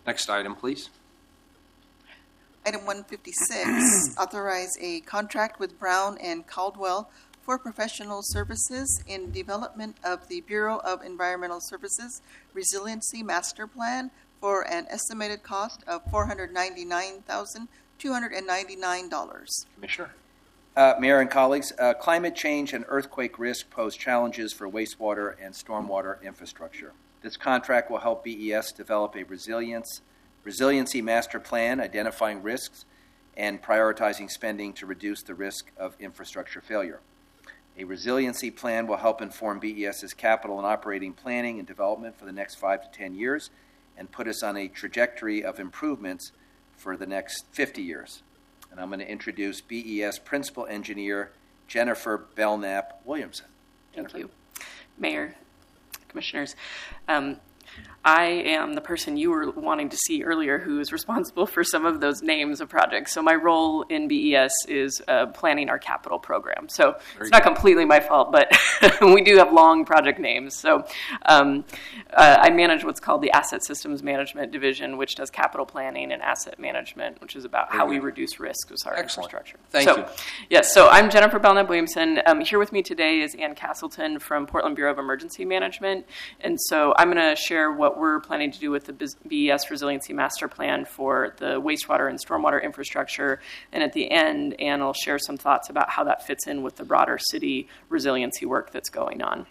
Next item, please. Item 156, authorize a contract with Brown and Caldwell for professional services in development of the Bureau of Environmental Services Resiliency Master Plan for an estimated cost of $499,299. Commissioner. Mayor and colleagues, climate change and earthquake risk pose challenges for wastewater and stormwater infrastructure. This contract will help BES develop a resiliency master plan identifying risks and prioritizing spending to reduce the risk of infrastructure failure. A resiliency plan will help inform BES's capital and operating planning and development for the next 5 to 10 years and put us on a trajectory of improvements for the next 50 years. And I'm going to introduce BES Principal Engineer Jennifer Belknap Williamson. Jennifer. Thank you. Mayor, Commissioners. I am the person you were wanting to see earlier who is responsible for some of those names of projects. So my role in BES is planning our capital program. So it's not completely my fault, but we do have long project names. So I manage what's called the Asset Systems Management Division, which does capital planning and asset management, which is about how we reduce risk with our infrastructure. Thank you. Yes, so I'm Jennifer Belknap Williamson. Here with me today is Ann Castleton from Portland Bureau of Emergency Management. And so I'm going to share what we're planning to do with the BES Resiliency Master Plan for the wastewater and stormwater infrastructure. And at the end, Ann will share some thoughts about how that fits in with the broader city resiliency work that's going on.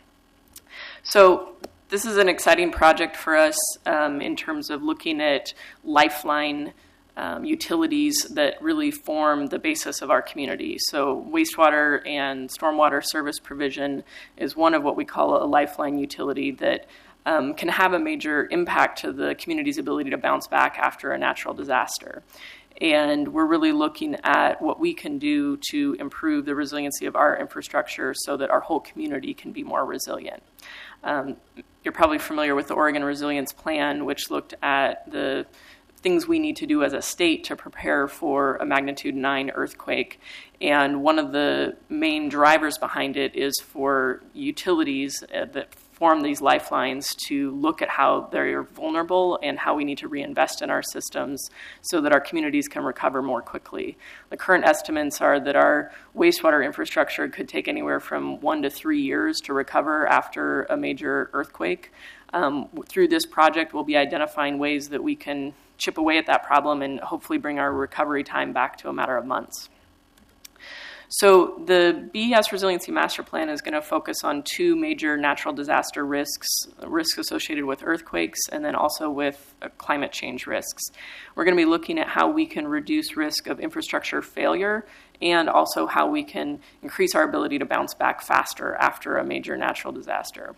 So this is an exciting project for us in terms of looking at lifeline utilities that really form the basis of our community. So wastewater and stormwater service provision is one of what we call a lifeline utility that can have a major impact to the community's ability to bounce back after a natural disaster. And we're really looking at what we can do to improve the resiliency of our infrastructure so that our whole community can be more resilient. You're probably familiar with the Oregon Resilience Plan, which looked at the things we need to do as a state to prepare for a magnitude 9 earthquake. And one of the main drivers behind it is for utilities that form these lifelines to look at how they're vulnerable and how we need to reinvest in our systems so that our communities can recover more quickly. The current estimates are that our wastewater infrastructure could take anywhere from 1 to 3 years to recover after a major earthquake. Through this project, we'll be identifying ways that we can chip away at that problem and hopefully bring our recovery time back to a matter of months. So the BES Resiliency Master Plan is going to focus on 2 major natural disaster risks associated with earthquakes and then also with climate change risks. We're going to be looking at how we can reduce risk of infrastructure failure and also how we can increase our ability to bounce back faster after a major natural disaster.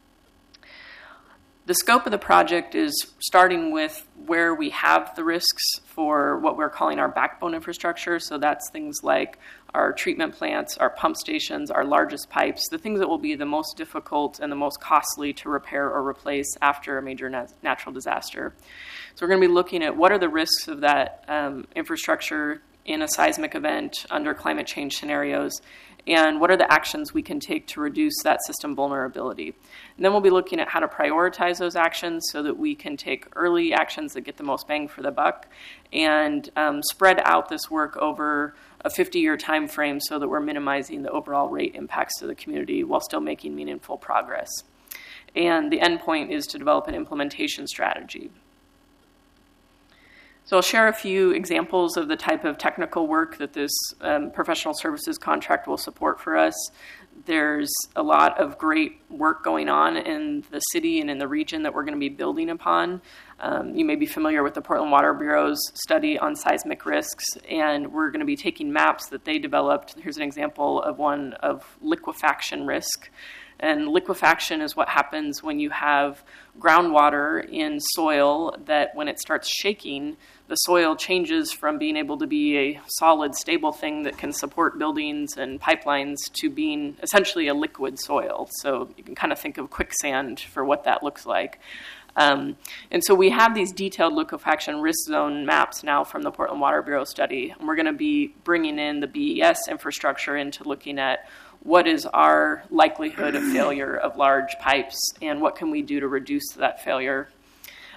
The scope of the project is starting with where we have the risks for what we're calling our backbone infrastructure. So that's things like our treatment plants, our pump stations, our largest pipes, the things that will be the most difficult and the most costly to repair or replace after a major natural disaster. So we're going to be looking at what are the risks of that infrastructure in a seismic event under climate change scenarios, and what are the actions we can take to reduce that system vulnerability. And then we'll be looking at how to prioritize those actions so that we can take early actions that get the most bang for the buck and spread out this work over a 50-year time frame so that we're minimizing the overall rate impacts to the community while still making meaningful progress. And the end point is to develop an implementation strategy. So I'll share a few examples of the type of technical work that this professional services contract will support for us. There's a lot of great work going on in the city and in the region that we're going to be building upon. You may be familiar with the Portland Water Bureau's study on seismic risks, and we're going to be taking maps that they developed. Here's an example of one of liquefaction risk. And liquefaction is what happens when you have groundwater in soil that when it starts shaking, the soil changes from being able to be a solid, stable thing that can support buildings and pipelines to being essentially a liquid soil. So you can kind of think of quicksand for what that looks like. And so we have these detailed liquefaction risk zone maps now from the Portland Water Bureau study. And we're going to be bringing in the BES infrastructure into looking at what is our likelihood of failure of large pipes and what can we do to reduce that failure.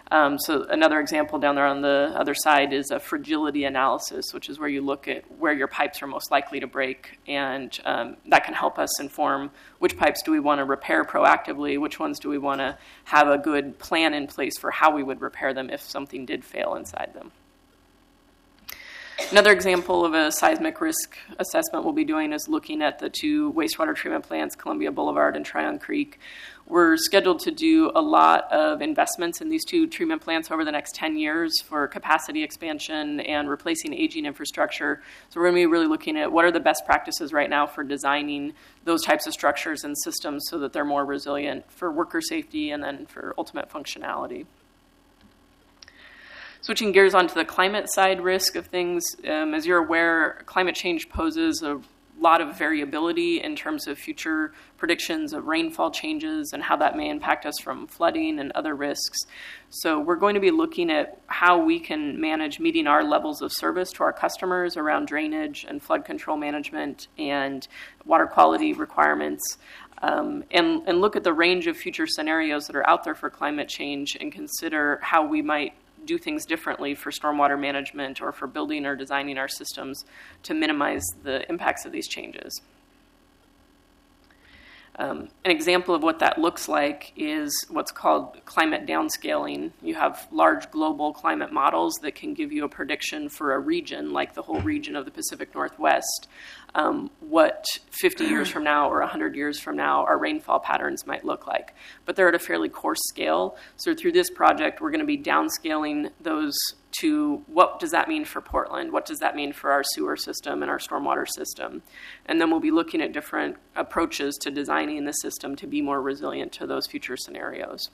So another example down there on the other side is a fragility analysis, which is where you look at where your pipes are most likely to break, and that can help us inform which pipes do we want to repair proactively, which ones do we want to have a good plan in place for how we would repair them if something did fail inside them. Another example of a seismic risk assessment we'll be doing is looking at the two wastewater treatment plants, Columbia Boulevard and Tryon Creek. We're scheduled to do a lot of investments in these two treatment plants over the next 10 years for capacity expansion and replacing aging infrastructure. So we're going to be really looking at what are the best practices right now for designing those types of structures and systems so that they're more resilient for worker safety and then for ultimate functionality. Switching gears onto the climate side risk of things, as you're aware, climate change poses a lot of variability in terms of future predictions of rainfall changes and how that may impact us from flooding and other risks. So we're going to be looking at how we can manage meeting our levels of service to our customers around drainage and flood control management and water quality requirements. And look at the range of future scenarios that are out there for climate change and consider how we might do things differently for stormwater management or for building or designing our systems to minimize the impacts of these changes. An example of what that looks like is what's called climate downscaling. You have large global climate models that can give you a prediction for a region, like the whole region of the Pacific Northwest, what 50 years from now or 100 years from now our rainfall patterns might look like. But they're at a fairly coarse scale. So through this project, we're going to be downscaling those to what does that mean for Portland? What does that mean for our sewer system and our stormwater system? And then we'll be looking at different approaches to designing the system to be more resilient to those future scenarios.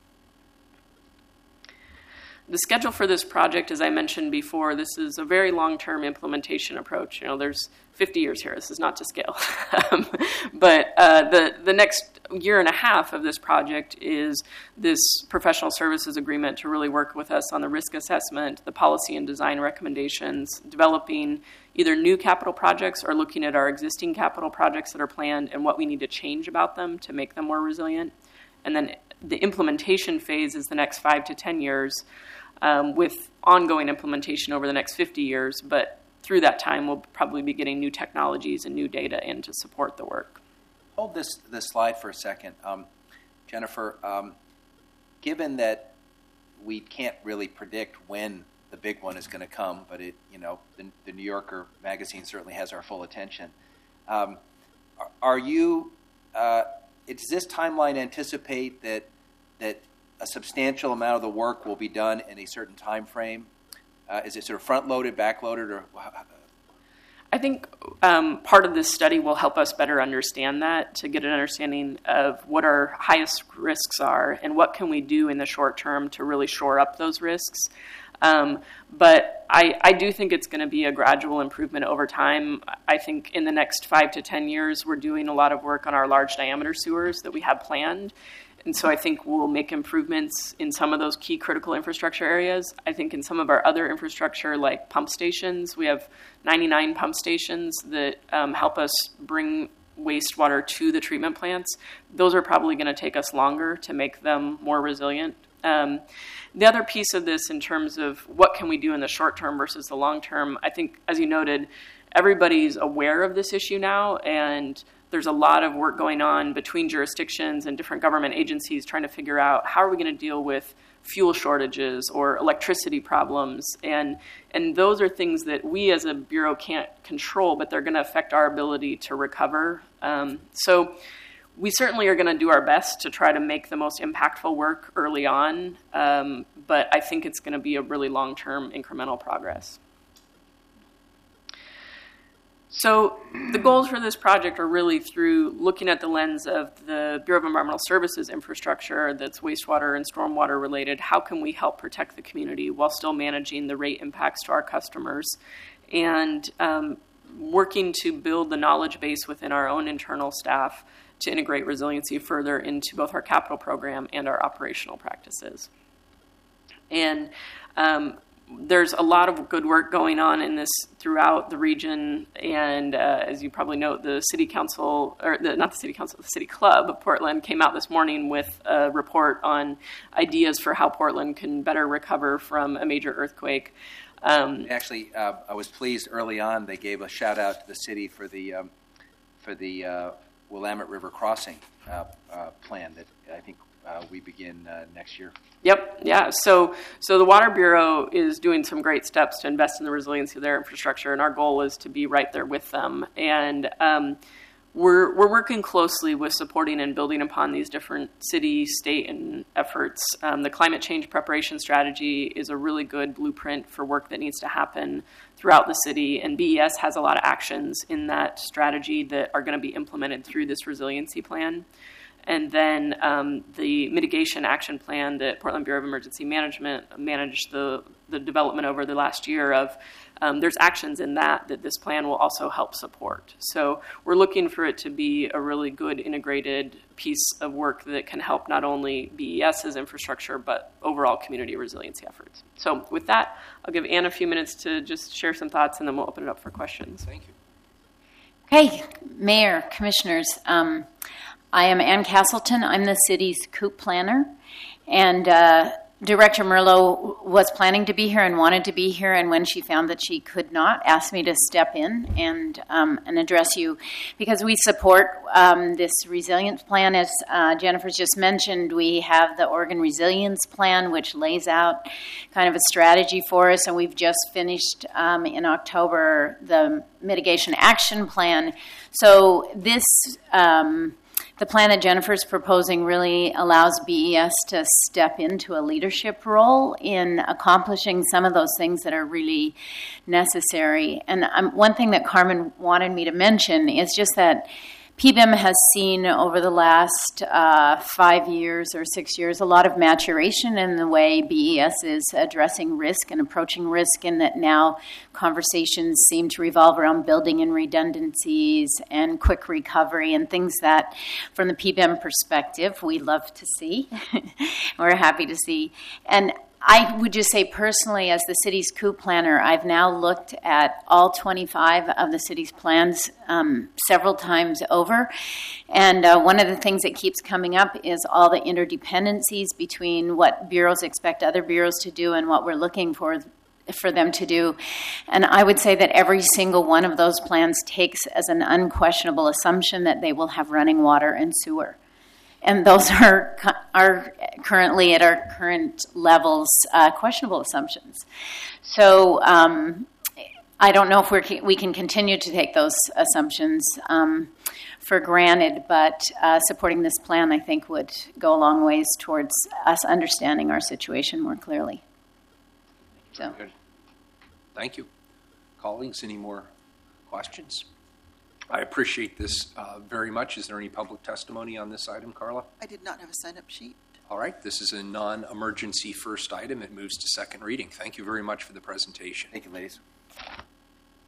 The schedule for this project, as I mentioned before, this is a very long-term implementation approach. You know, there's 50 years here. This is not to scale. But the next year and a half of this project is this professional services agreement to really work with us on the risk assessment, the policy and design recommendations, developing either new capital projects or looking at our existing capital projects that are planned and what we need to change about them to make them more resilient. And then the implementation phase is the next 5 to 10 years with ongoing implementation over the next 50 years. But through that time, we'll probably be getting new technologies and new data in to support the work. Hold this slide for a second. Jennifer, given that we can't really predict when the big one is going to come, but the New Yorker magazine certainly has our full attention. Does this timeline anticipate that a substantial amount of the work will be done in a certain time frame? Is it sort of front-loaded, back-loaded, or? I think part of this study will help us better understand that, to get an understanding of what our highest risks are and what can we do in the short term to really shore up those risks. But I do think it's going to be a gradual improvement over time. I think in the next 5 to 10 years, we're doing a lot of work on our large diameter sewers that we have planned. And so I think we'll make improvements in some of those key critical infrastructure areas. I think in some of our other infrastructure, like pump stations, we have 99 pump stations that help us bring wastewater to the treatment plants. Those are probably going to take us longer to make them more resilient. The other piece of this in terms of what can we do in the short term versus the long term, I think, as you noted, everybody's aware of this issue now, and there's a lot of work going on between jurisdictions and different government agencies trying to figure out how are we going to deal with fuel shortages or electricity problems. And those are things that we as a bureau can't control, but they're going to affect our ability to recover. So we certainly are going to do our best to try to make the most impactful work early on, but I think it's going to be a really long-term incremental progress. So the goals for this project are really through looking at the lens of the Bureau of Environmental Services infrastructure that's wastewater and stormwater related. How can we help protect the community while still managing the rate impacts to our customers? And working to build the knowledge base within our own internal staff to integrate resiliency further into both our capital program and our operational practices. And there's a lot of good work going on in this throughout the region, and as you probably know, the city council, or not the city council, the city club of Portland came out this morning with a report on ideas for how Portland can better recover from a major earthquake. Actually, I was pleased early on. They gave a shout out to the city for the Willamette River crossing plan that I think we begin next year. Yep. Yeah. So the Water Bureau is doing some great steps to invest in the resiliency of their infrastructure, and our goal is to be right there with them. And we're working closely with supporting and building upon these different city, state, and efforts. The climate change preparation strategy is a really good blueprint for work that needs to happen throughout the city, and BES has a lot of actions in that strategy that are going to be implemented through this resiliency plan. And then the mitigation action plan that Portland Bureau of Emergency Management managed the development over the last year of, there's actions in that this plan will also help support. So we're looking for it to be a really good integrated piece of work that can help not only BES's infrastructure, but overall community resiliency efforts. So with that, I'll give Ann a few minutes to just share some thoughts, and then we'll open it up for questions. Thank you. Okay, Mayor, Commissioners, I am Ann Castleton. I'm the city's COOP planner, and Director Merlo was planning to be here and wanted to be here, and when she found that she could not, asked me to step in and address you because we support this resilience plan. As Jennifer's just mentioned, we have the Oregon Resilience Plan, which lays out kind of a strategy for us, and we've just finished in October the Mitigation Action Plan. So this the plan that Jennifer's proposing really allows BES to step into a leadership role in accomplishing some of those things that are really necessary. And one thing that Carmen wanted me to mention is just that PBEM has seen over the last 5 years or 6 years a lot of maturation in the way BES is addressing risk and approaching risk, and that now conversations seem to revolve around building in redundancies and quick recovery and things that, from the PBEM perspective, we love to see. We're happy to see. And I would just say personally, as the city's COOP planner, I've now looked at all 25 of the city's plans several times over. And one of the things that keeps coming up is all the interdependencies between what bureaus expect other bureaus to do and what we're looking for them to do. And I would say that every single one of those plans takes as an unquestionable assumption that they will have running water and sewer. And those are currently at our current levels questionable assumptions. So I don't know if we can continue to take those assumptions for granted, but supporting this plan, I think, would go a long ways towards us understanding our situation more clearly. So, good. Thank you. Colleagues, any more questions? I appreciate this very much. Is there any public testimony on this item, Carla? I did not have a sign-up sheet. All right. This is a non-emergency first item. It moves to second reading. Thank you very much for the presentation. Thank you, ladies.